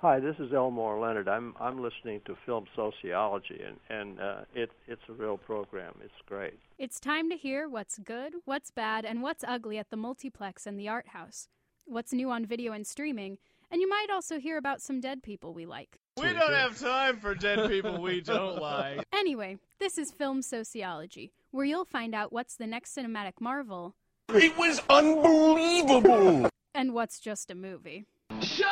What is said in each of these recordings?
Hi, this is Elmore Leonard. I'm listening to Film Sociology, and it's a real program. It's great. It's time to hear what's good, what's bad, and what's ugly at the multiplex and the art house. What's new on video and streaming, and you might also hear about some dead people we like. We don't have time for dead people we don't like. Anyway, this is Film Sociology, where you'll find out what's the next cinematic marvel. It was unbelievable! And what's just a movie. Shut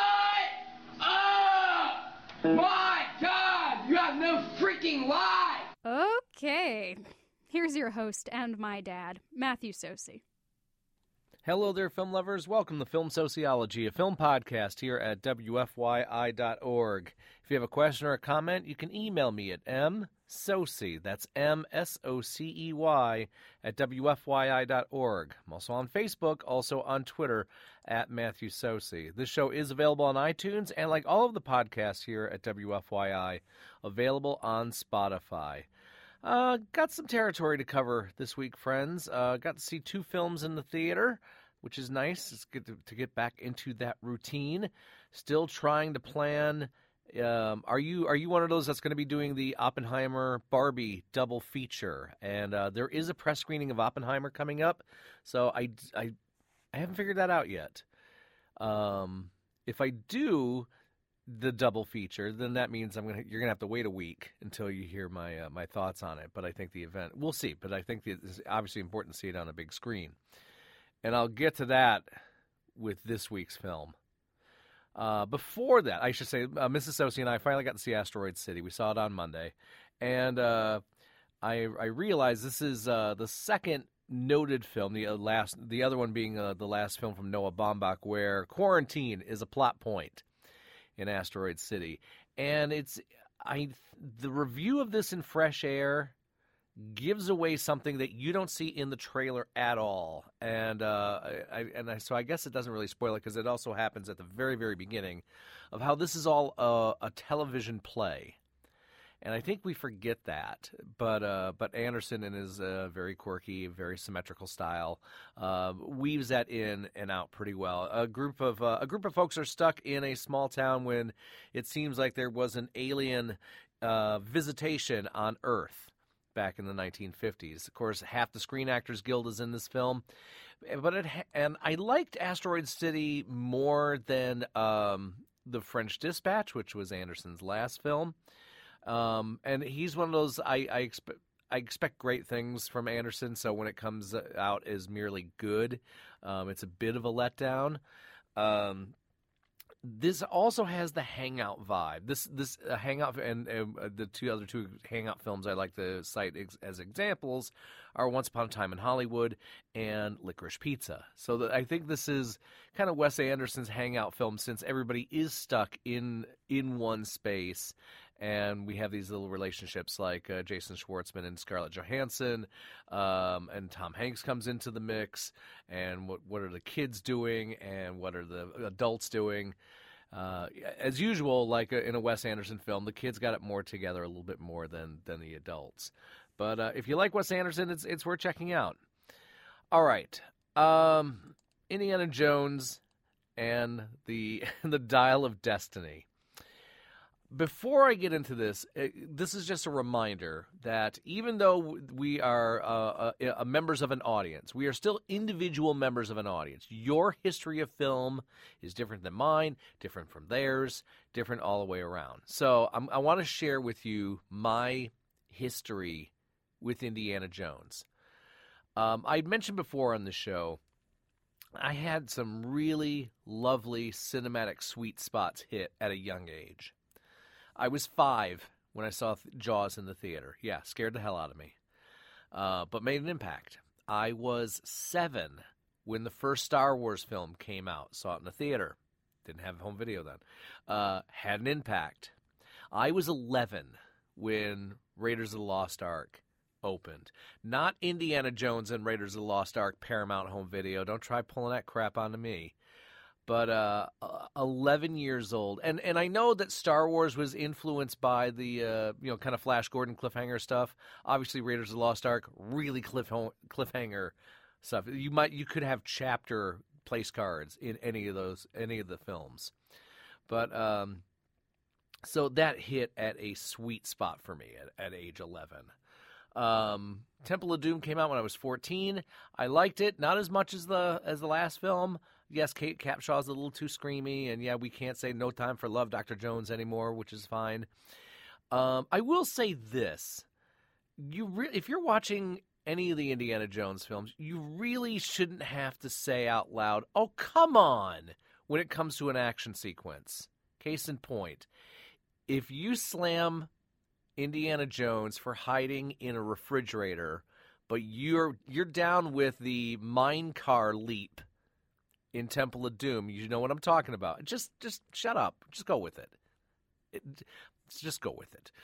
up! My God, you have no freaking life! Okay, here's your host and my dad, Matthew Sosi. Hello there, film lovers. Welcome to Film Sociology, a film podcast here at WFYI.org. If you have a question or a comment, you can email me at msocey, that's MSOCEY, at WFYI.org. I'm also on Facebook, also on Twitter, at Matthew Sosi. This show is available on iTunes, and like all of the podcasts here at WFYI, available on Spotify. Got some territory to cover this week, friends. Got to see 2 films in the theater, which is nice. It's good to get back into that routine. Still trying to plan. Are you one of those that's going to be doing the Oppenheimer Barbie double feature? And there is a press screening of Oppenheimer coming up, so I haven't figured that out yet. If I do the double feature, then that means you're gonna have to wait a week until you hear my thoughts on it. But I think the event, we'll see. But I think it's obviously important to see it on a big screen, and I'll get to that with this week's film. Before that, I should say, Mrs. Sosi and I finally got to see Asteroid City. We saw it on Monday, and I realized this is the second noted film, the other one being the last film from Noah Baumbach, where quarantine is a plot point in Asteroid City. And the review of this in Fresh Air gives away something that you don't see in the trailer at all. And so I guess it doesn't really spoil it, because it also happens at the very, very beginning of how this is all a television play. And I think we forget that, but Anderson, in his very quirky, very symmetrical style, weaves that in and out pretty well. A group of folks are stuck in a small town when it seems like there was an alien visitation on Earth back in the 1950s. Of course, half the Screen Actors Guild is in this film, and I liked Asteroid City more than The French Dispatch, which was Anderson's last film. And he's one of those, I expect great things from Anderson, so when it comes out as merely good, it's a bit of a letdown. This also has the Hangout vibe. This Hangout, and the other two Hangout films I like to cite as examples are Once Upon a Time in Hollywood and Licorice Pizza. So I think this is kind of Wes Anderson's Hangout film, since everybody is stuck in one space. And we have these little relationships like Jason Schwartzman and Scarlett Johansson, and Tom Hanks comes into the mix. And what are the kids doing, and what are the adults doing? As usual, like in a Wes Anderson film, the kids got it more together a little bit more than the adults. But if you like Wes Anderson, it's worth checking out. All right, Indiana Jones and the Dial of Destiny. Before I get into this, this is just a reminder that even though we are members of an audience, we are still individual members of an audience. Your history of film is different than mine, different from theirs, different all the way around. So I want to share with you my history with Indiana Jones. I mentioned before on the show, I had some really lovely cinematic sweet spots hit at a young age. I was 5 when I saw Jaws in the theater. Yeah, scared the hell out of me, but made an impact. I was 7 when the first Star Wars film came out. Saw it in the theater. Didn't have home video then. Had an impact. I was 11 when Raiders of the Lost Ark opened. Not Indiana Jones and Raiders of the Lost Ark Paramount home video. Don't try pulling that crap onto me. But 11 years old, and I know that Star Wars was influenced by the kind of Flash Gordon cliffhanger stuff. Obviously, Raiders of the Lost Ark, really cliffhanger stuff. You could have chapter place cards in any of the films, but So that hit at a sweet spot for me at age 11. Temple of Doom came out when I was 14. I liked it, not as much as the last film. Yes, Kate Capshaw's a little too screamy, and yeah, we can't say No Time for Love, Dr. Jones anymore, which is fine. I will say this. If you're watching any of the Indiana Jones films, you really shouldn't have to say out loud, "Oh, come on," when it comes to an action sequence. Case in point, if you slam Indiana Jones for hiding in a refrigerator, but you're down with the mine car leap in Temple of Doom, you know what I'm talking about. Just shut up. Just go with it. Just go with it.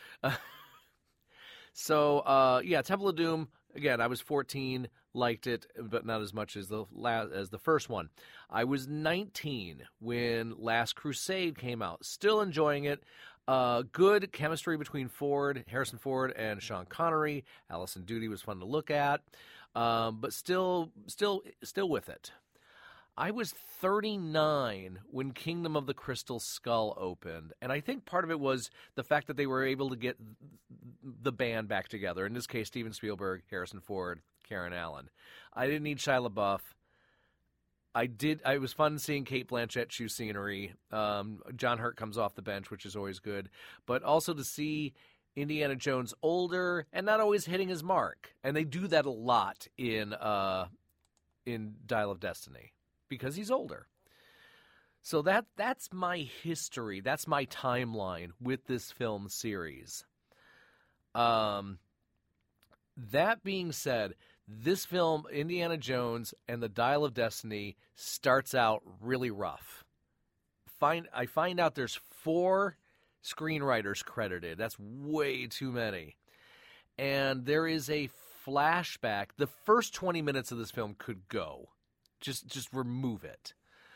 So Temple of Doom. Again, I was 14, liked it, but not as much as the first one. I was 19 when Last Crusade came out. Still enjoying it. Good chemistry between Harrison Ford, and Sean Connery. Allison Doody was fun to look at, but still with it. I was 39 when Kingdom of the Crystal Skull opened, and I think part of it was the fact that they were able to get the band back together. In this case, Steven Spielberg, Harrison Ford, Karen Allen. I didn't need Shia LaBeouf. It was fun seeing Cate Blanchett chew scenery. John Hurt comes off the bench, which is always good. But also to see Indiana Jones older and not always hitting his mark. And they do that a lot in Dial of Destiny because he's older. So that's my history. That's my timeline with this film series. That being said, this film, Indiana Jones and the Dial of Destiny, starts out really rough. I find out there's 4 screenwriters credited. That's way too many. And there is a flashback. The first 20 minutes of this film could go. Just remove it.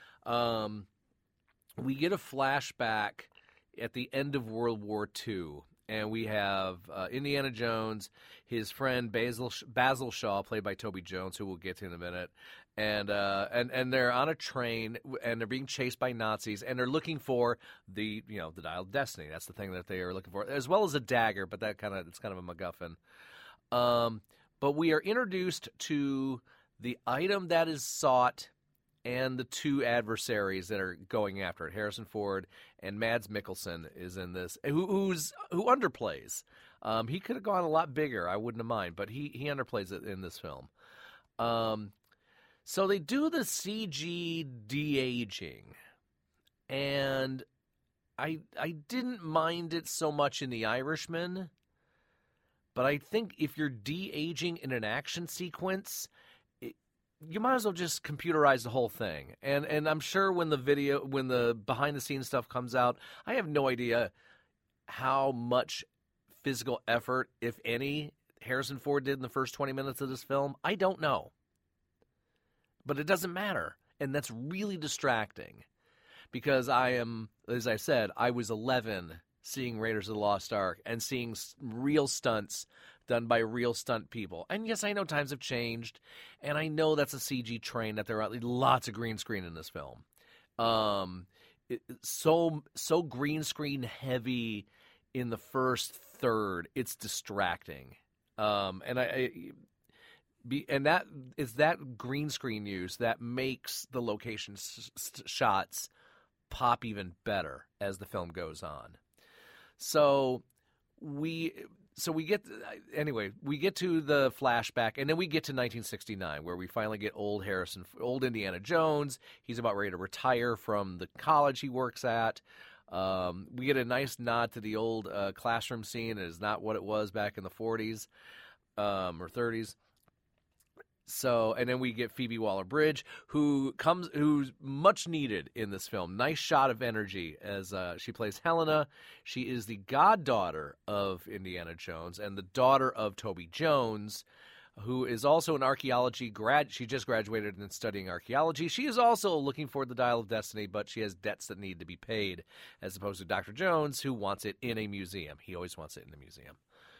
We get a flashback at the end of World War II. And we have Indiana Jones, his friend Basil Shaw, played by Toby Jones, who we'll get to in a minute, and they're on a train and they're being chased by Nazis, and they're looking for the Dial of Destiny. That's the thing that they are looking for, as well as a dagger, but it's kind of a MacGuffin. But we are introduced to the item that is sought and the 2 adversaries that are going after it. Harrison Ford and Mads Mikkelsen is in this, who underplays. He could have gone a lot bigger. I wouldn't have mind, but he underplays it in this film. So they do the CG de-aging, and I didn't mind it so much in The Irishman, but I think if you're de-aging in an action sequence, you might as well just computerize the whole thing. And I'm sure when the behind-the-scenes stuff comes out, I have no idea how much physical effort, if any, Harrison Ford did in the first 20 minutes of this film. I don't know. But it doesn't matter. And that's really distracting. Because as I said, I was 11 seeing Raiders of the Lost Ark and seeing real stunts done by real stunt people. And yes, I know times have changed, and I know that's a CG train, that there are lots of green screen in this film. So green screen heavy in the first third, it's distracting. And that is that green screen use that makes the location shots pop even better as the film goes on. So we get to the flashback, and then we get to 1969, where we finally get old Indiana Jones. He's about ready to retire from the college he works at. We get a nice nod to the old classroom scene. It is not what it was back in the 40s or 30s. So, and then we get Phoebe Waller-Bridge, who's much needed in this film. Nice shot of energy as she plays Helena. She is the goddaughter of Indiana Jones and the daughter of Toby Jones, who is also an archaeology grad. She just graduated and studying archaeology. She is also looking for the Dial of Destiny, but she has debts that need to be paid, as opposed to Dr. Jones, who wants it in a museum. He always wants it in a museum.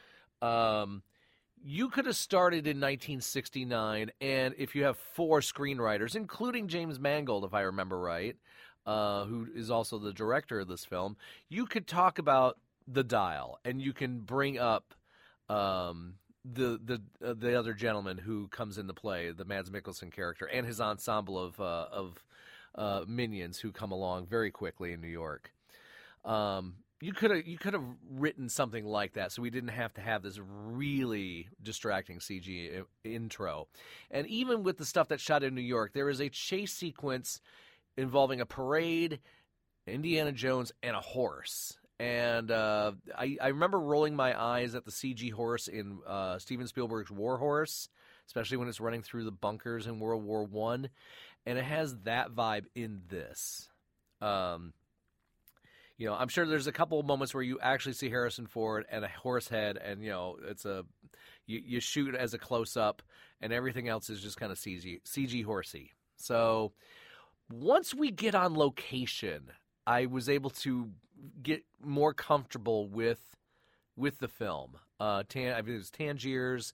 You could have started in 1969, and if you have 4 screenwriters, including James Mangold, if I remember right, who is also the director of this film, you could talk about The Dial, and you can bring up the other gentleman who comes into play, the Mads Mikkelsen character, and his ensemble of minions who come along very quickly in New York. You could have written something like that, so we didn't have to have this really distracting CG intro. And even with the stuff that's shot in New York, there is a chase sequence involving a parade, Indiana Jones, and a horse. And I remember rolling my eyes at the CG horse in Steven Spielberg's War Horse, especially when it's running through the bunkers in World War I. And it has that vibe in this. You know, I'm sure there's a couple of moments where you actually see Harrison Ford and a horse head, and it's you shoot as a close up, and everything else is just kind of CG horsey. So once we get on location, I was able to get more comfortable with the film. It was Tangiers,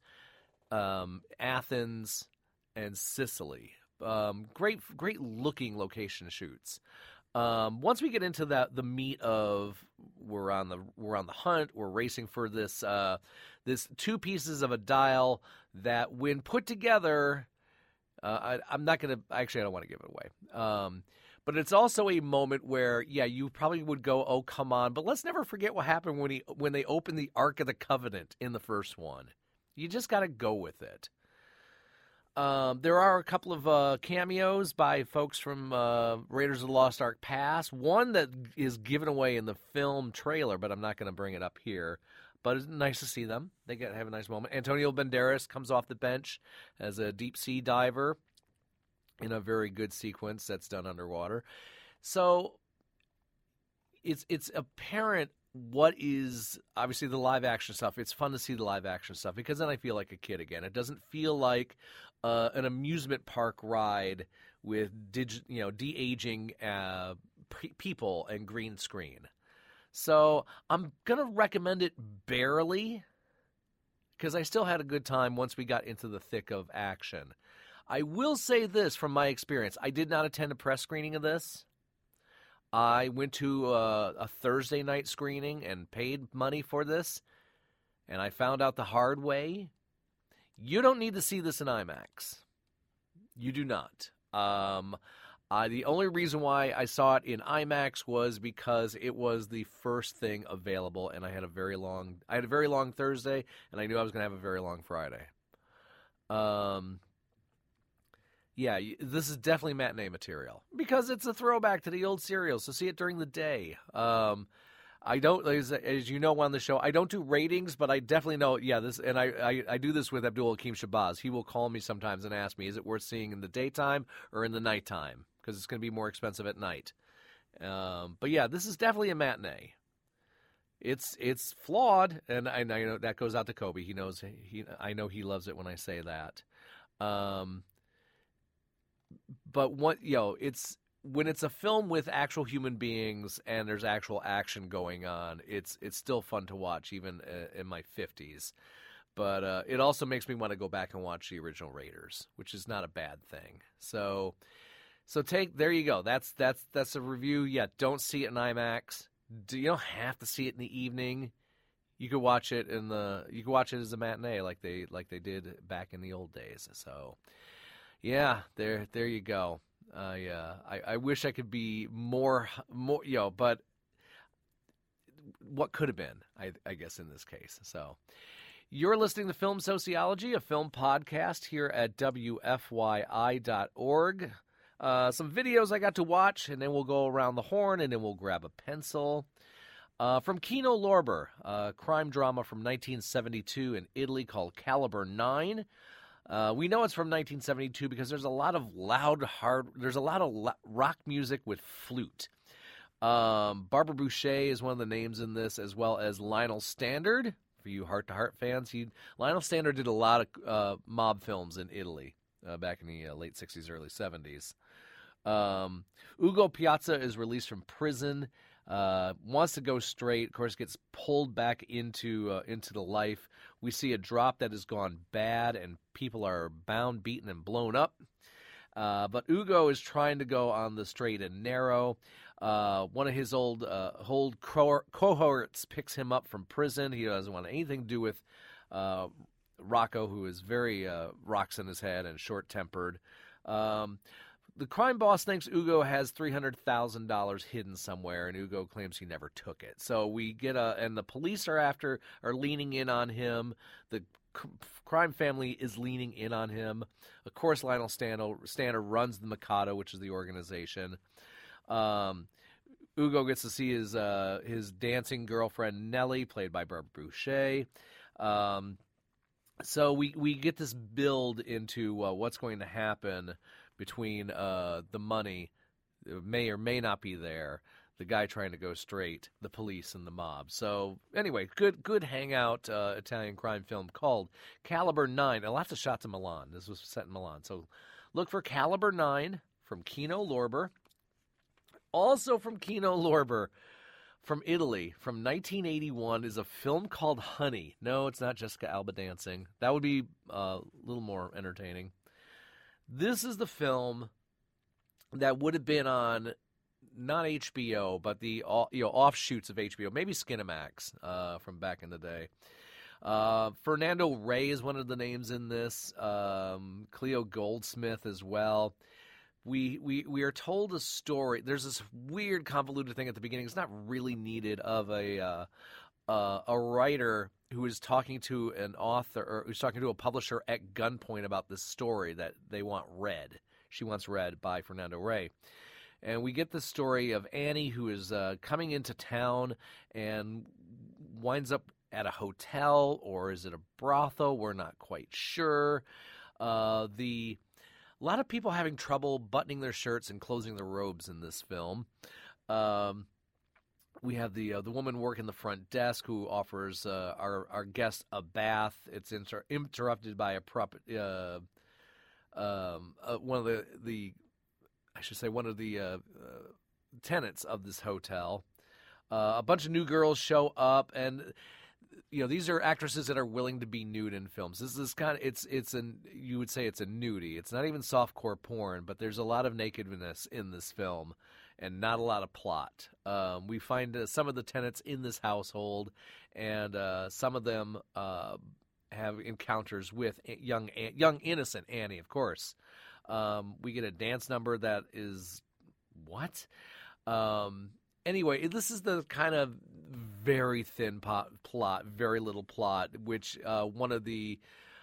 Athens, and Sicily. Great looking location shoots. Once we get into the meat of we're on the hunt, we're racing for this two pieces of a dial that, when put together, I don't want to give it away. But it's also a moment where, you probably would go, oh, come on. But let's never forget what happened when they opened the Ark of the Covenant in the first one. You just got to go with it. There are a couple of cameos by folks from Raiders of the Lost Ark past. One that is given away in the film trailer, but I'm not going to bring it up here. But it's nice to see them. They have a nice moment. Antonio Banderas comes off the bench as a deep-sea diver in a very good sequence that's done underwater. So it's apparent what is obviously the live action stuff. It's fun to see the live action stuff because then I feel like a kid again. It doesn't feel like an amusement park ride with de-aging people and green screen. So I'm going to recommend it barely because I still had a good time once we got into the thick of action. I will say this from my experience. I did not attend a press screening of this. I went to a Thursday night screening and paid money for this, and I found out the hard way. You don't need to see this in IMAX. You do not. The only reason why I saw it in IMAX was because it was the first thing available, and I had a very long Thursday, and I knew I was going to have a very long Friday. This is definitely matinee material because it's a throwback to the old serials, so see it during the day. I don't, as you know on the show, I don't do ratings, but I definitely know, and I do this with Abdul Hakim Shabazz. He will call me sometimes and ask me, is it worth seeing in the daytime or in the nighttime? Because it's going to be more expensive at night. But this is definitely a matinee. It's flawed, and I know that goes out to Kobe. He knows, I know he loves it when I say that. But it's when it's a film with actual human beings and there's actual action going on, it's still fun to watch, even in my 50s. But it also makes me want to go back and watch the original Raiders, which is not a bad thing. So there you go. That's a review. Yeah, don't see it in IMAX. You don't have to see it in the evening. You could watch it as a matinee like they did back in the old days. So. Yeah, there you go. I wish I could be more, but what could have been, I guess, in this case. So, you're listening to Film Sociology, a film podcast here at WFYI.org. Some videos I got to watch, and then we'll go around the horn, and then we'll grab a pencil. From Kino Lorber, a crime drama from 1972 in Italy called Caliber 9. We know it's from 1972 because there's a lot of rock music with flute. Barbara Boucher is one of the names in this, as well as Lionel Standard. For you Heart to Heart fans, Lionel Standard did a lot of mob films in Italy back in the late 60s, early 70s. Ugo Piazza is released from prison. Wants to go straight, of course, gets pulled back into the life. We see a drop that has gone bad, and people are bound, beaten, and blown up. But Ugo is trying to go on the straight and narrow. One of his old cohorts picks him up from prison. He doesn't want anything to do with Rocco, who is very rocks in his head and short-tempered. The crime boss thinks Ugo has $300,000 hidden somewhere, and Ugo claims he never took it. So we get and the police are leaning in on him. The crime family is leaning in on him. Of course, Lionel Stander runs the Mikado, which is the organization. Ugo gets to see his dancing girlfriend Nellie, played by Barbara Boucher. So we get this build into what's going to happen between the money that may or may not be there, the guy trying to go straight, the police, and the mob. So anyway, good hangout Italian crime film called Caliber 9. Lots of shots in Milan. This was set in Milan. So look for Caliber 9 from Kino Lorber. Also from Kino Lorber, from Italy, from 1981, is a film called Honey. No, it's not Jessica Alba dancing. That would be a little more entertaining. This is the film that would have been on not HBO, but the offshoots of HBO, maybe Skinamax from back in the day. Fernando Rey is one of the names in this. Cleo Goldsmith as well. We are told a story. There's this weird convoluted thing at the beginning. It's not really needed of a writer who is talking to an author, or who's talking to a publisher at gunpoint about this story that they want read. She wants read by Fernando Rey. And we get the story of Annie, who is coming into town and winds up at a hotel, or is it a brothel? We're not quite sure. A lot of people having trouble buttoning their shirts and closing their robes in this film. We have the woman working the front desk who offers our guest a bath. It's interrupted by one of the tenants of this hotel. A bunch of new girls show up, and these are actresses that are willing to be nude in films. This is you would say it's a nudie. It's not even softcore porn, but there's a lot of nakedness in this film and not a lot of plot. We find some of the tenants in this household, and some of them have encounters with young innocent Annie, of course. We get a dance number that is what? Anyway, this is the kind of very thin plot, very little plot, which one of the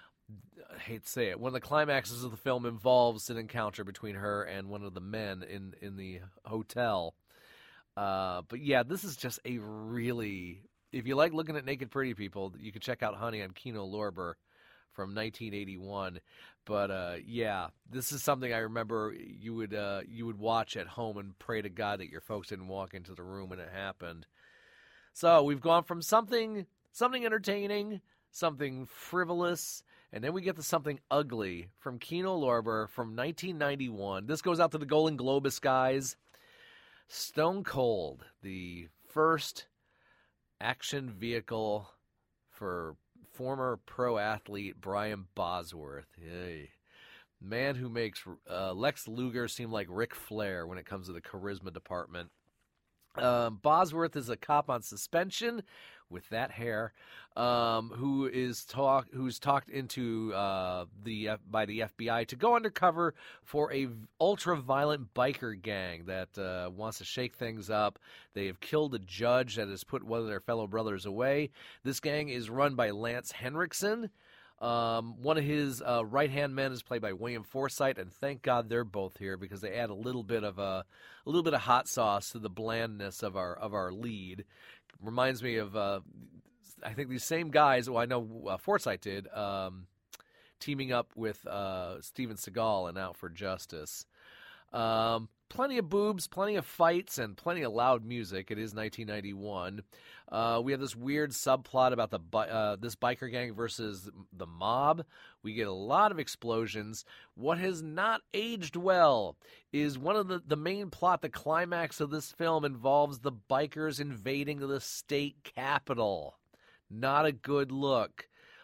climaxes of the film involves an encounter between her and one of the men in the hotel. But yeah, this is just a really, if you like looking at naked pretty people, you can check out Honey on Kino Lorber from 1981. But yeah, this is something I remember you would watch at home and pray to God that your folks didn't walk into the room when it happened. So we've gone from something entertaining, something frivolous, and then we get to something ugly from Kino Lorber from 1991. This goes out to the Golden Globus guys. Stone Cold, the first action vehicle for former pro athlete Brian Bosworth. Hey. Man who makes Lex Luger seem like Ric Flair when it comes to the charisma department. Bosworth is a cop on suspension with that hair, who's talked into by the FBI to go undercover for a ultra-violent biker gang that wants to shake things up. They have killed a judge that has put one of their fellow brothers away. This gang is run by Lance Henriksen. One of his right-hand men is played by William Forsythe, and thank God they're both here because they add a little bit of hot sauce to the blandness of our lead. Reminds me of I think these same guys. Well, I know Forsythe did, teaming up with Steven Seagal in Out for Justice. Plenty of boobs, plenty of fights, and plenty of loud music. It is 1991. We have this weird subplot about this biker gang versus the mob. We get a lot of explosions. What has not aged well is one of the main plot. The climax of this film involves the bikers invading the state capitol. Not a good look.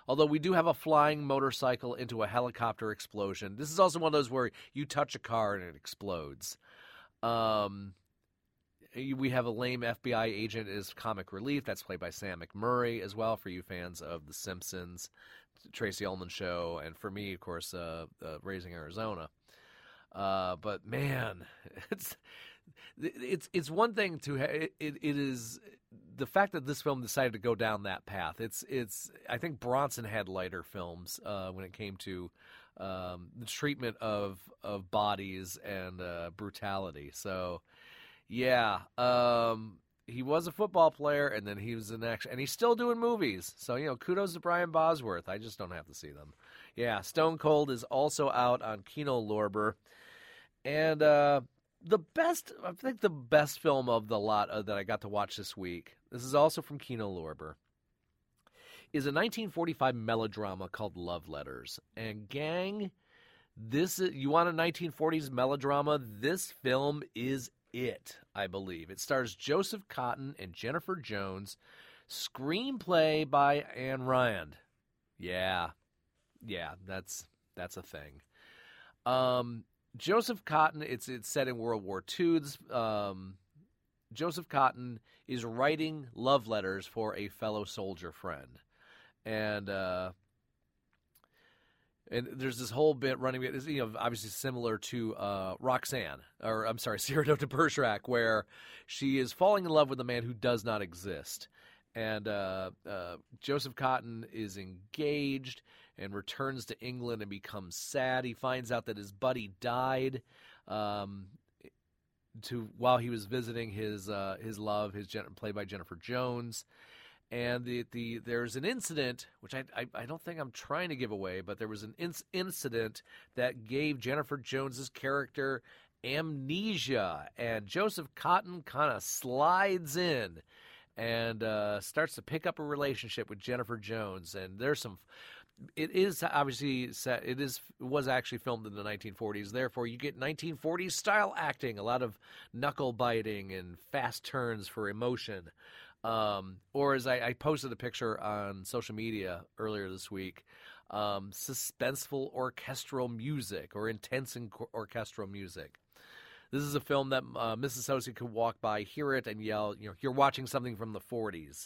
Although we do have a flying motorcycle into a helicopter explosion. This is also one of those where you touch a car and it explodes. We have a lame FBI agent as comic relief. That's played by Sam McMurray as well, for you fans of The Simpsons, Tracy Ullman Show, and for me, of course, Raising Arizona. But man, it's one thing to it is the fact that this film decided to go down that path. It's I think Bronson had lighter films when it came to the treatment of bodies and brutality. So yeah, he was a football player, and then he was in action, and he's still doing movies. So kudos to Brian Bosworth. I just don't have to see them. Yeah, Stone Cold is also out on Kino Lorber. And I think the best film of the lot that I got to watch this week, this is also from Kino Lorber, is a 1945 melodrama called Love Letters. And gang, you want a 1940s melodrama? This film is it, I believe. It stars Joseph Cotten and Jennifer Jones. Screenplay by Anne Rand. Yeah, that's a thing. Joseph Cotten, it's set in World War II. Joseph Cotten is writing love letters for a fellow soldier friend. And there's this whole bit running, obviously similar to Cyrano de Bergerac, where she is falling in love with a man who does not exist. And Joseph Cotten is engaged and returns to England and becomes sad. He finds out that his buddy died while he was visiting his love, played by Jennifer Jones. And there's an incident, which I don't think I'm trying to give away, but there was an incident that gave Jennifer Jones's character amnesia, and Joseph Cotten kind of slides in and starts to pick up a relationship with Jennifer Jones. And there's some. It is obviously set. It was actually filmed in the 1940s. Therefore, you get 1940s style acting, a lot of knuckle biting and fast turns for emotion. Or as I posted a picture on social media earlier this week, suspenseful orchestral music or intense orchestral music. This is a film that Mrs. Sosi could walk by, hear it, and yell, you're watching something from the 40s.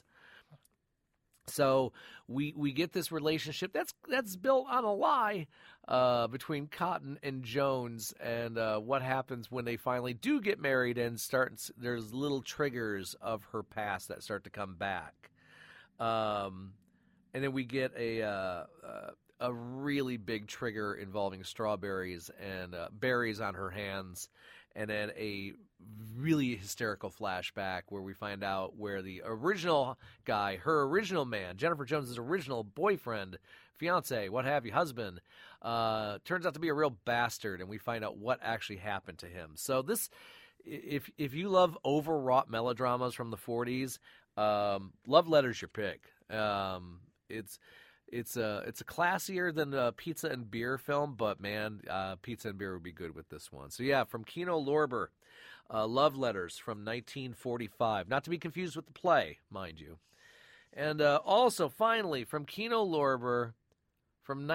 So we get this relationship that's built on a lie between Cotten and Jones, and what happens when they finally do get married and there's little triggers of her past that start to come back. And then we get a really big trigger involving strawberries and berries on her hands, and then a really hysterical flashback where we find out where the original guy, her original man, Jennifer Jones' original boyfriend, fiance, what have you, husband, turns out to be a real bastard, and we find out what actually happened to him. So this, if you love overwrought melodramas from the 40s, Love Letters your pick. It's a classier than a Pizza and Beer film, but man, Pizza and Beer would be good with this one. So yeah, from Kino Lorber, Love Letters from 1945. Not to be confused with the play, mind you. And also, finally, from Kino Lorber from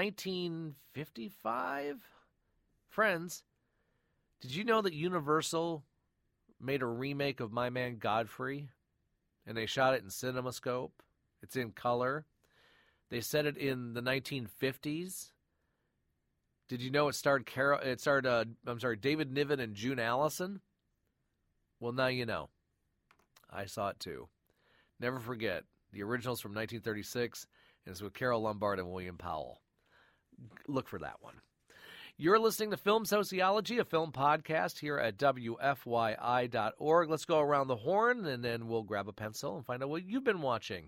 1955. Friends, did you know that Universal made a remake of My Man Godfrey? And they shot it in CinemaScope. It's in color. They set it in the 1950s. Did you know it starred David Niven and June Allison? Well, now you know. I saw it too. Never forget, the original's from 1936, and it's with Carol Lombard and William Powell. Look for that one. You're listening to Film Sociology, a film podcast here at WFYI.org. Let's go around the horn, and then we'll grab a pencil and find out what you've been watching.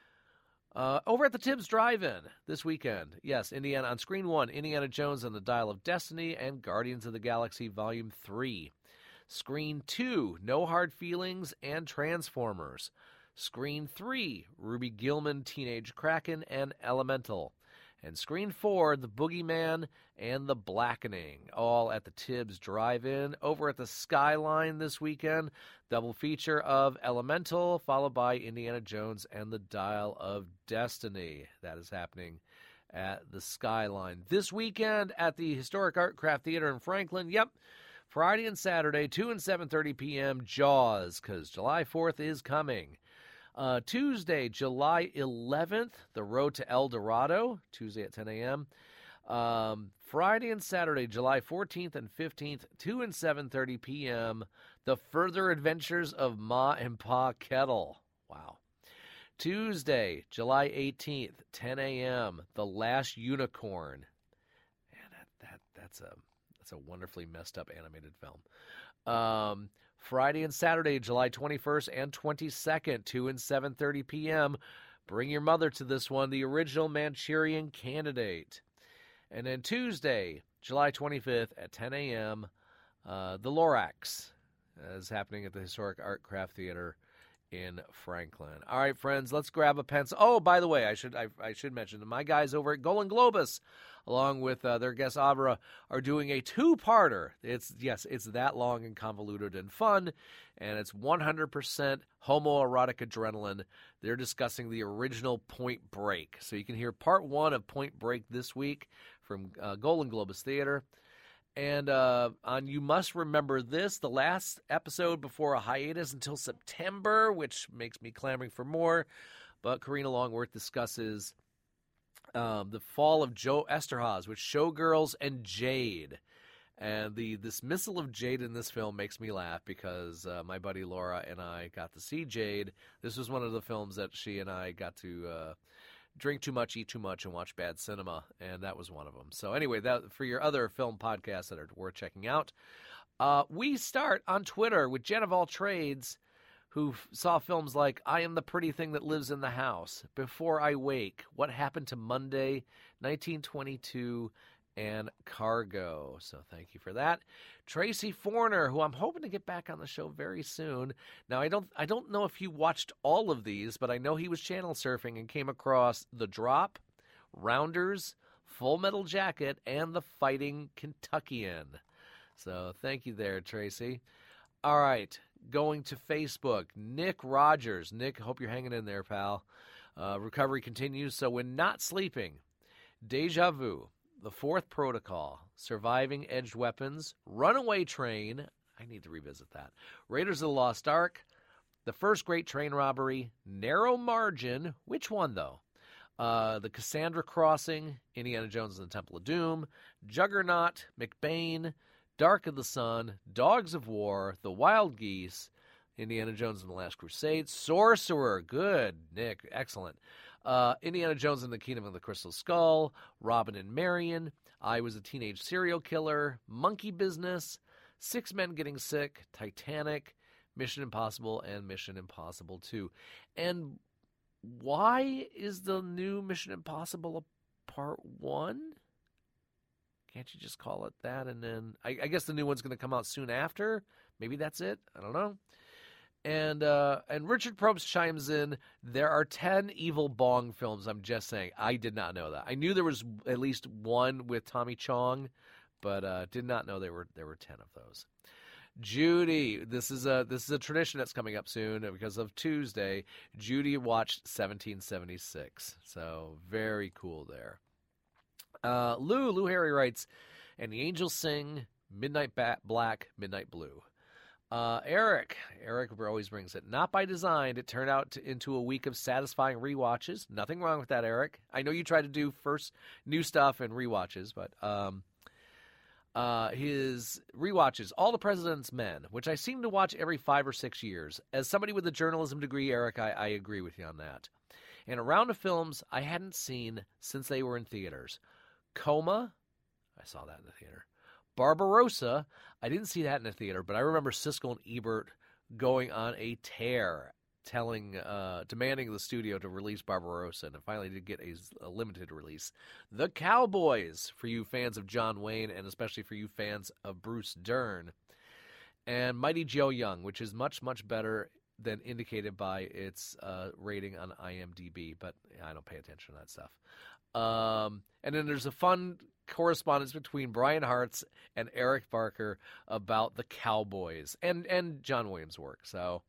Over at the Tibbs Drive-In this weekend, yes, Indiana on Screen 1, Indiana Jones and the Dial of Destiny and Guardians of the Galaxy Volume 3. Screen 2, No Hard Feelings and Transformers. Screen 3, Ruby Gillman, Teenage Kraken and Elemental. And Screen 4, The Boogeyman and The Blackening, all at the Tibbs Drive-In. Over at the Skyline this weekend, double feature of Elemental, followed by Indiana Jones and the Dial of Destiny. That is happening at the Skyline. This weekend at the Historic Art Craft Theater in Franklin, Friday and Saturday, 2 and 7:30 p.m., Jaws, because July 4th is coming. Tuesday, July 11th, The Road to El Dorado, Tuesday at 10 a.m. Friday and Saturday, July 14th and 15th, 2 and 7:30 p.m., The Further Adventures of Ma and Pa Kettle. Wow. Tuesday, July 18th, 10 a.m., The Last Unicorn. Man, that's a wonderfully messed up animated film. Friday and Saturday, July 21st and 22nd, 2 and 7:30 p.m. Bring your mother to this one, The Original Manchurian Candidate. And then Tuesday, July 25th at 10 a.m., The Lorax is happening at the Historic Art Craft Theater in Franklin. All right, friends, let's grab a pencil. Oh, by the way, I should mention that my guys over at Golan Globus, along with their guest Abra, are doing a two-parter. It's that long and convoluted and fun, and it's 100% homoerotic adrenaline. They're discussing the original Point Break. So you can hear part 1 of Point Break this week from Golan Globus Theater. And on You Must Remember This, the last episode before a hiatus until September, which makes me clamoring for more. But Karina Longworth discusses the fall of Joe Esterhazy with Showgirls and Jade. And the dismissal of Jade in this film makes me laugh because my buddy Laura and I got to see Jade. This was one of the films that she and I got to drink too much, eat too much, and watch bad cinema, and that was one of them. So anyway, that for your other film podcasts that are worth checking out. We start on Twitter with Jen of All Trades, who saw films like I Am the Pretty Thing That Lives in the House, Before I Wake, What Happened to Monday, 1922, and Cargo. So thank you for that. Tracy Forner, who I'm hoping to get back on the show very soon. Now, I don't know if he watched all of these, but I know he was channel surfing and came across The Drop, Rounders, Full Metal Jacket, and The Fighting Kentuckian. So thank you there, Tracy. All right, going to Facebook, Nick Rogers. Nick, hope you're hanging in there, pal. Recovery continues, so when not sleeping, Deja Vu, The Fourth Protocol, Surviving Edged Weapons, Runaway Train, I need to revisit that, Raiders of the Lost Ark, The First Great Train Robbery, Narrow Margin, which one though? The Cassandra Crossing, Indiana Jones and the Temple of Doom, Juggernaut, McBain, Dark of the Sun, Dogs of War, The Wild Geese, Indiana Jones and the Last Crusade, Sorcerer, good, Nick, excellent. Indiana Jones and the Kingdom of the Crystal Skull, Robin and Marion, I Was a Teenage Serial Killer, Monkey Business, Six Men Getting Sick, Titanic, Mission Impossible, and Mission Impossible 2. And why is the new Mission Impossible a Part 1? Can't you just call it that? And then I guess the new one's going to come out soon after. Maybe that's it. I don't know. And Richard Probst chimes in, there are 10 Evil Bong films. I'm just saying. I did not know that. I knew there was at least one with Tommy Chong, but did not know there were 10 of those. Judy, this is a tradition that's coming up soon because of Tuesday. Judy watched 1776. So very cool there. Lou Harry writes, and the angels sing Midnight Black, Midnight Blue. Eric always brings it. Not by design. It turned out into a week of satisfying rewatches. Nothing wrong with that, Eric. I know you try to do first new stuff and rewatches, but his rewatches, All the President's Men, which I seem to watch every 5 or 6 years. As somebody with a journalism degree, Eric, I agree with you on that. And a round of films I hadn't seen since they were in theaters. Coma, I saw that in the theater. Barbarossa, I didn't see that in the theater, but I remember Siskel and Ebert going on a tear, demanding the studio to release Barbarossa, and it finally did get a limited release. The Cowboys, for you fans of John Wayne, and especially for you fans of Bruce Dern. And Mighty Joe Young, which is much, much better than indicated by its rating on IMDb, but I don't pay attention to that stuff. And then there's a fun correspondence between Brian Hartz and Eric Barker about the Cowboys and John Williams' work. So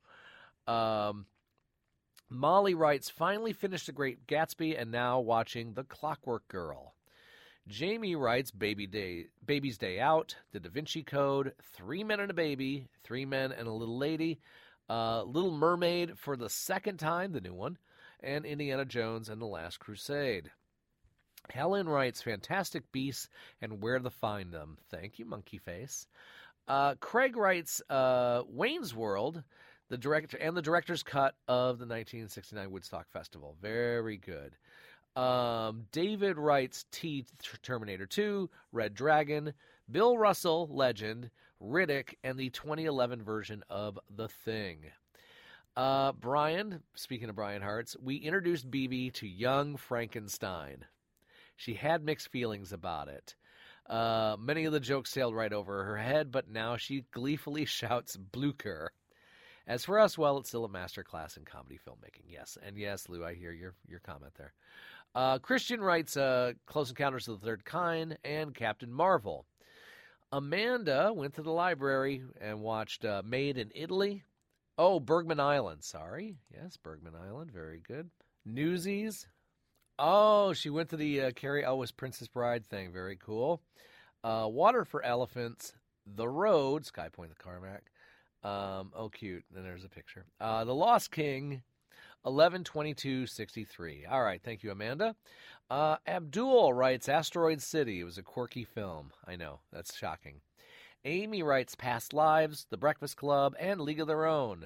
Molly writes, finally finished The Great Gatsby and now watching The Clockwork Girl. Jamie writes, Baby's Day Out, The Da Vinci Code, 3 Men and a Baby, 3 Men and a Little Lady, Little Mermaid for the second time, the new one, and Indiana Jones and the Last Crusade. Helen writes, Fantastic Beasts and Where to Find Them. Thank you, Monkey Face. Craig writes, Wayne's World, the director's cut of the 1969 Woodstock Festival. Very good. David writes, Terminator 2, Red Dragon, Bill Russell, Legend, Riddick, and the 2011 version of The Thing. Brian, speaking of Brian Hartz, we introduced BB to Young Frankenstein. She had mixed feelings about it. Many of the jokes sailed right over her head, but now she gleefully shouts Blucher. As for us, well, it's still a master class in comedy filmmaking. Yes, and yes, Lou, I hear your comment there. Christian writes, Close Encounters of the Third Kind and Captain Marvel. Amanda went to the library and watched Made in Italy. Oh, Bergman Island, sorry. Yes, Bergman Island, very good. Newsies. Oh, she went to the Carrie Elwes Princess Bride thing, very cool. Water for Elephants, The Road, Sky Point the Carmack. Oh, cute. Then there's a picture. The Lost King, 11/22/63. All right, thank you, Amanda. Abdul writes, Asteroid City. It was a quirky film. I know, that's shocking. Amy writes, Past Lives, The Breakfast Club, and League of Their Own.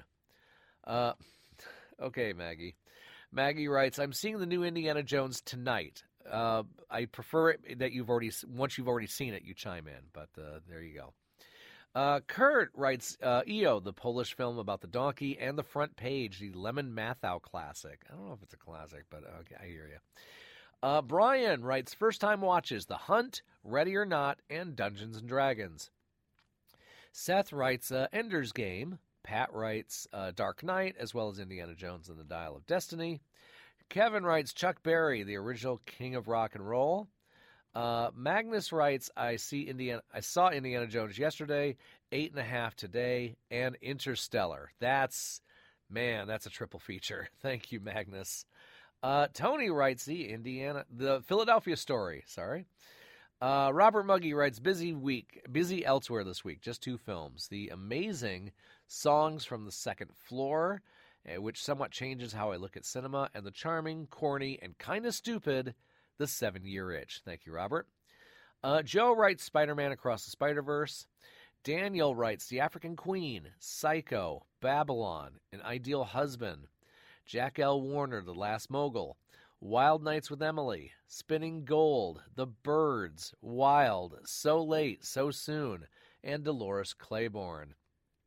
Okay, Maggie. Maggie writes, I'm seeing the new Indiana Jones tonight. I prefer it that once you've already seen it, you chime in, but there you go. Kurt writes, EO, the Polish film about the donkey, and The Front Page, the Lemon Mathau classic. I don't know if it's a classic, but okay, I hear you. Brian writes, first-time watches, The Hunt, Ready or Not, and Dungeons & Dragons. Seth writes, Ender's Game. Pat writes, Dark Knight, as well as Indiana Jones and the Dial of Destiny. Kevin writes, Chuck Berry, the original king of rock and roll. Magnus writes, I saw Indiana Jones yesterday, 8.5 today, and Interstellar. That's a triple feature. Thank you, Magnus. Tony writes, the Philadelphia Story, sorry. Robert Muggy writes, busy elsewhere this week, just 2 films. The amazing Songs from the Second Floor, which somewhat changes how I look at cinema, and the charming, corny, and kind of stupid The 7-Year Itch. Thank you, Robert. Joe writes Spider-Man Across the Spider-Verse. Daniel writes The African Queen, Psycho, Babylon, An Ideal Husband, Jack L. Warner, The Last Mogul, Wild Nights with Emily, Spinning Gold, The Birds, Wild, So Late, So Soon, and Dolores Claiborne.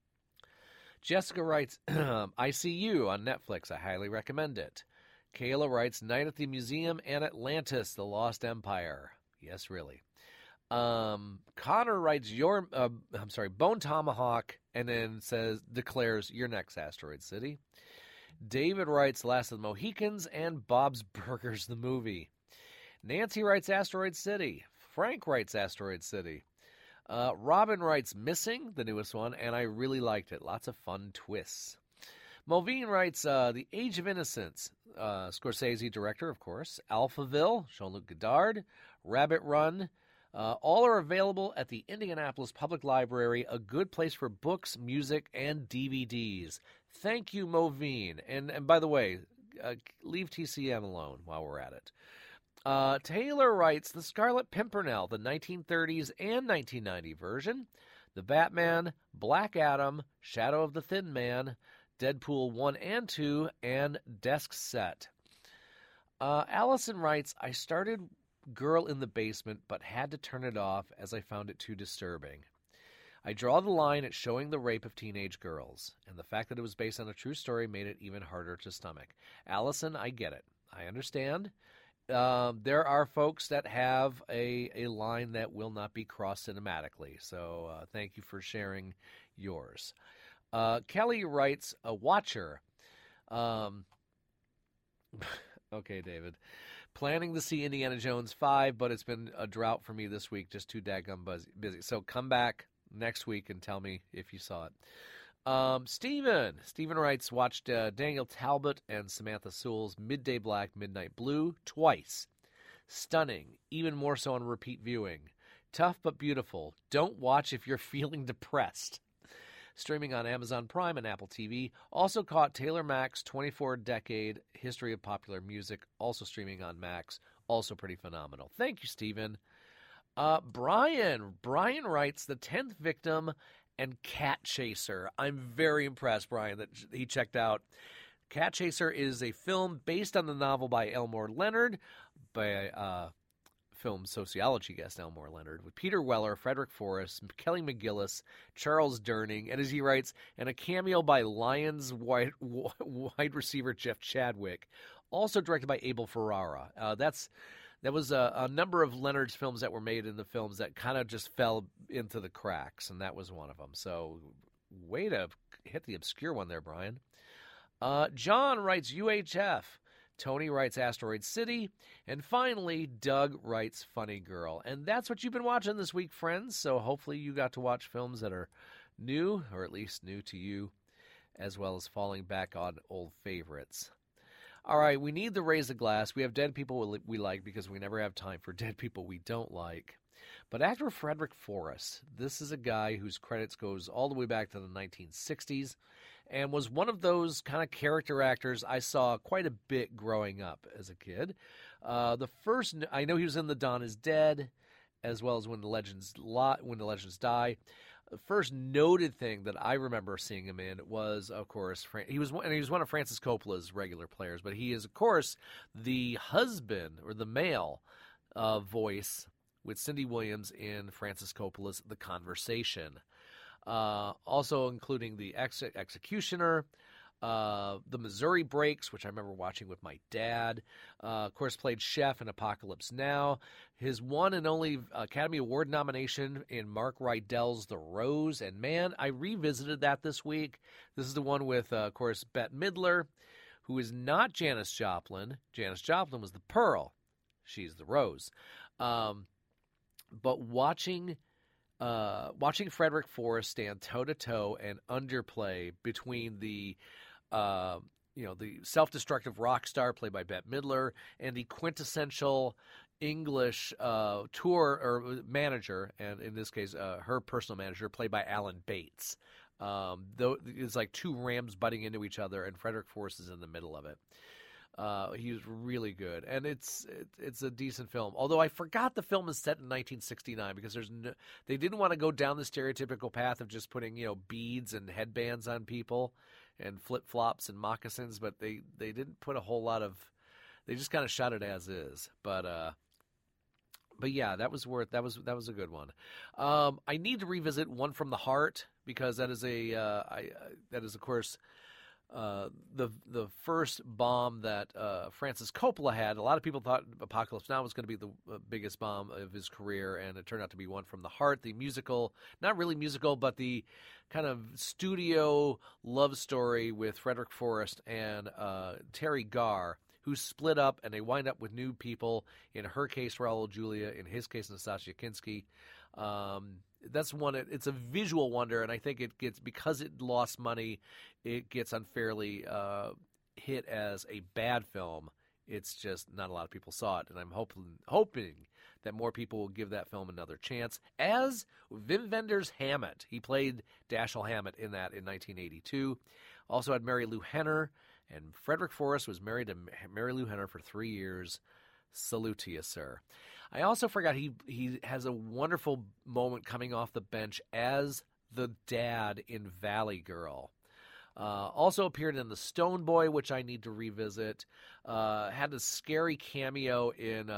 Jessica writes, I See You on Netflix. I highly recommend it. Kayla writes, Night at the Museum and Atlantis, The Lost Empire. Yes, really. Connor writes, Bone Tomahawk, and then declares, Your Next Asteroid City. David writes, Last of the Mohicans and Bob's Burgers, the movie. Nancy writes, Asteroid City. Frank writes, Asteroid City. Robin writes, Missing, the newest one, and I really liked it. Lots of fun twists. Mulveen writes, The Age of Innocence, Scorsese director, of course, Alphaville, Jean-Luc Godard, Rabbit Run, all are available at the Indianapolis Public Library, a good place for books, music, and DVDs. Thank you, Mulveen. And by the way, leave TCM alone while we're at it. Taylor writes, The Scarlet Pimpernel, the 1930s and 1990 version, The Batman, Black Adam, Shadow of the Thin Man, Deadpool 1 and 2, and Desk Set. Allison writes, I started Girl in the Basement, but had to turn it off as I found it too disturbing. I draw the line at showing the rape of teenage girls, and the fact that it was based on a true story made it even harder to stomach. Allison, I get it. I understand. There are folks that have a line that will not be crossed cinematically, so thank you for sharing yours. Kelly writes, a watcher. Okay, David. Planning to see Indiana Jones 5, but it's been a drought for me this week, just too daggum busy. So come back next week and tell me if you saw it. Steven writes, watched Daniel Talbot and Samantha Sewell's Midday Black, Midnight Blue twice. Stunning, even more so on repeat viewing. Tough but beautiful. Don't watch if you're feeling depressed. Streaming on Amazon Prime and Apple TV. Also caught Taylor Mack's 24-decade history of popular music, also streaming on Max. Also pretty phenomenal. Thank you, Stephen. Brian writes, The 10th Victim and Cat Chaser. I'm very impressed, Brian, that he checked out. Cat Chaser is a film based on the novel by Elmore Leonard, by film sociology guest Elmore Leonard, with Peter Weller, Frederick Forrest, Kelly McGillis, Charles Durning, and as he writes, and a cameo by Lions wide receiver Jeff Chadwick, also directed by Abel Ferrara. That was a number of Leonard's films that were made in the films that kind of just fell into the cracks, and that was one of them. So way to hit the obscure one there, Brian. John writes UHF. Tony writes Asteroid City. And finally, Doug writes Funny Girl. And that's what you've been watching this week, friends. So hopefully you got to watch films that are new, or at least new to you, as well as falling back on old favorites. All right, we need to raise the glass. We have dead people we like because we never have time for dead people we don't like. But actor Frederick Forrest, this is a guy whose credits goes all the way back to the 1960s and was one of those kind of character actors I saw quite a bit growing up as a kid. I know he was in The Dawn is Dead, as well as When the Legends Die. The first noted thing that I remember seeing him in was, of course, he was one of Francis Coppola's regular players, but he is, of course, the husband or the male voice with Cindy Williams in Francis Coppola's The Conversation. Also including The Executioner, The Missouri Breaks, which I remember watching with my dad. Of course, played Chef in Apocalypse Now. His one and only Academy Award nomination in Mark Rydell's The Rose. And man, I revisited that this week. This is the one with, of course, Bette Midler, who is not Janis Joplin. Janis Joplin was the Pearl. She's the Rose. But watching Frederick Forrest stand toe-to-toe and underplay between the self-destructive rock star played by Bette Midler and the quintessential English tour or manager, and in this case, her personal manager played by Alan Bates. Though it's like two rams butting into each other, and Frederick Forrest is in the middle of it. He was really good, and it's a decent film. Although I forgot the film is set in 1969 because they didn't want to go down the stereotypical path of just putting beads and headbands on people and flip flops and moccasins, but they didn't put a whole lot of. They just kind of shot it as is, but yeah, that was a good one. I need to revisit One from the Heart because that is of course. The first bomb that Francis Coppola had. A lot of people thought Apocalypse Now was going to be the biggest bomb of his career, and it turned out to be One from the Heart, the musical, not really musical, but the kind of studio love story with Frederick Forrest and Terry Garr, who split up, and they wind up with new people. In her case, Raul Julia. In his case, Nastassja Kinski. That's one. It's a visual wonder, and I think it gets, because it lost money, it gets unfairly hit as a bad film. It's just not a lot of people saw it, and I'm hoping that more people will give that film another chance. As Wim Wenders Hammett, he played Dashiell Hammett in that in 1982. Also had Mary Lou Henner, and Frederick Forrest was married to Mary Lou Henner for 3 years. Salute to you, sir. I also forgot he has a wonderful moment coming off the bench as the dad in Valley Girl. Also appeared in The Stone Boy, which I need to revisit. Had a scary cameo in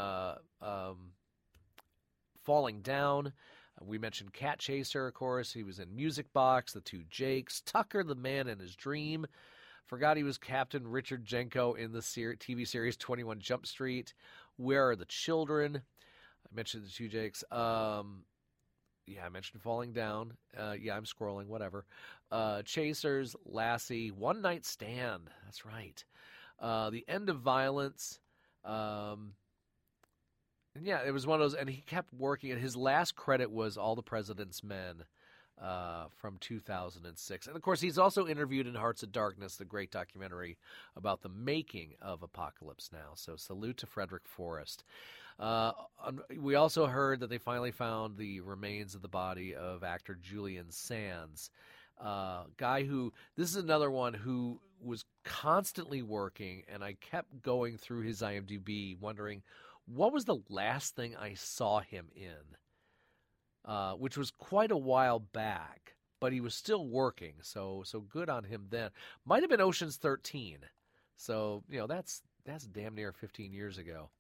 Falling Down. We mentioned Cat Chaser, of course. He was in Music Box, The Two Jakes, Tucker the Man in His Dream. Forgot he was Captain Richard Jenko in the TV series 21 Jump Street. Where Are the Children? I mentioned The Two Jakes. Yeah, I mentioned Falling Down. Yeah, I'm scrolling, whatever. Chasers, Lassie, One Night Stand. That's right. The End of Violence. And yeah, it was one of those, and he kept working, and his last credit was All the President's Men from 2006. And, of course, he's also interviewed in Hearts of Darkness, the great documentary about the making of Apocalypse Now. So salute to Frederick Forrest. We also heard that they finally found the remains of the body of actor Julian Sands, guy who, this is another one who was constantly working, and I kept going through his IMDb wondering, what was the last thing I saw him in? Which was quite a while back, but he was still working, so good on him then. Might have been Ocean's 13, so that's damn near 15 years ago.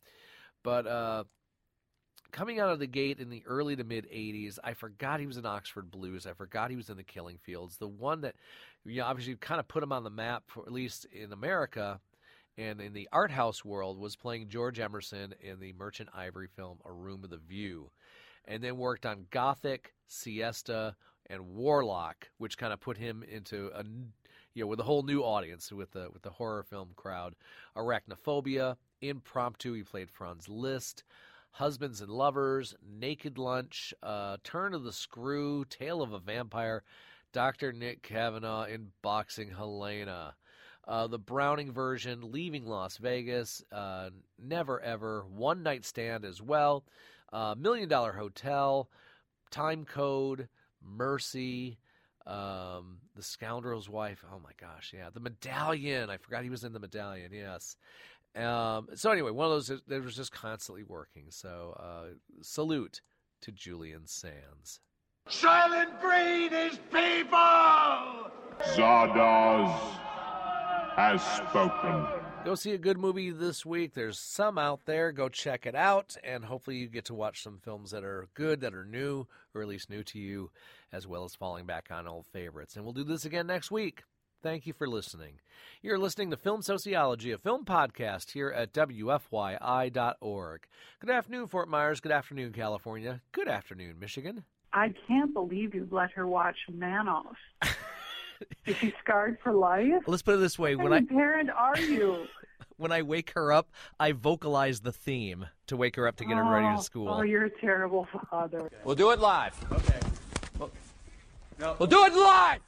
But coming out of the gate in the early to mid 80s, I forgot he was in Oxford Blues. I forgot he was in The Killing Fields. The one that obviously kind of put him on the map, for at least in America and in the art house world, was playing George Emerson in the Merchant Ivory film A Room with a View. And then worked on Gothic, Siesta, and Warlock, which kind of put him into with a whole new audience with the horror film crowd. Arachnophobia, Impromptu, he played Franz Liszt, Husbands and Lovers, Naked Lunch, Turn of the Screw, Tale of a Vampire, Dr. Nick Cavanaugh in Boxing Helena. The Browning version, Leaving Las Vegas, Never Ever, One Night Stand as well, $1 Million Hotel, Time Code, Mercy, The Scoundrel's Wife. Oh my gosh, yeah, The Medallion. I forgot he was in The Medallion. Yes. So anyway, one of those that was just constantly working. So salute to Julian Sands. Silent breed is people! Zardoz has spoken. Go see a good movie this week. There's some out there. Go check it out, and hopefully you get to watch some films that are good, that are new, or at least new to you, as well as falling back on old favorites. And we'll do this again next week. Thank you for listening. You're listening to Film Sociology, a film podcast here at WFYI.org. Good afternoon, Fort Myers. Good afternoon, California. Good afternoon, Michigan. I can't believe you let her watch Manos. Is she scarred for life? Let's put it this way. What kind of parent are you? When I wake her up, I vocalize the theme to wake her up to get her ready to school. Oh, you're a terrible father. We'll do it live. Okay. We'll do it live!